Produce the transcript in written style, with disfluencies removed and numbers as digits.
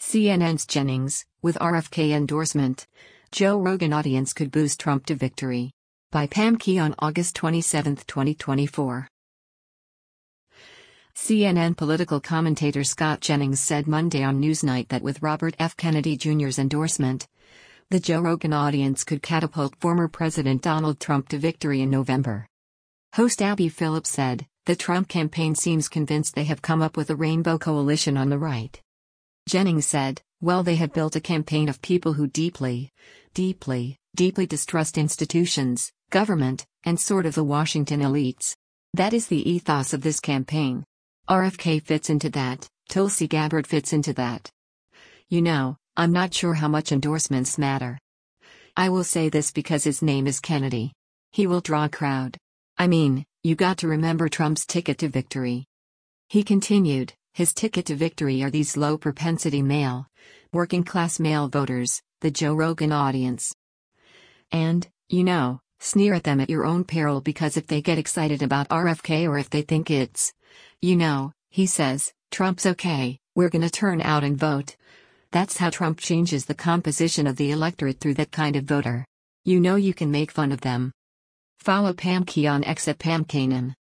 CNN's Jennings, with RFK endorsement. Joe Rogan audience could boost Trump to victory. By Pam Key on August 27, 2024. CNN political commentator Scott Jennings said Monday on Newsnight that with Robert F. Kennedy Jr.'s endorsement, the Joe Rogan audience could catapult former President Donald Trump to victory in November. Host Abby Phillips said, the Trump campaign seems convinced they have come up with a rainbow coalition on the right. Jennings said, well, they have built a campaign of people who deeply distrust institutions, government, and sort of the Washington elites. That is the ethos of this campaign. RFK fits into that, Tulsi Gabbard fits into that. You know, I'm not sure how much endorsements matter. I will say this because his name is Kennedy. He will draw a crowd. I mean, you got to remember Trump's ticket to victory. He continued, his ticket to victory are these low-propensity male, working-class male voters, the Joe Rogan audience. And, you know, sneer at them at your own peril because if they get excited about RFK or if they think it's, you know, he says, Trump's okay, we're gonna turn out and vote. That's how Trump changes the composition of the electorate through that kind of voter. You know you can make fun of them. Follow Pam Key on X at Pam Kanan.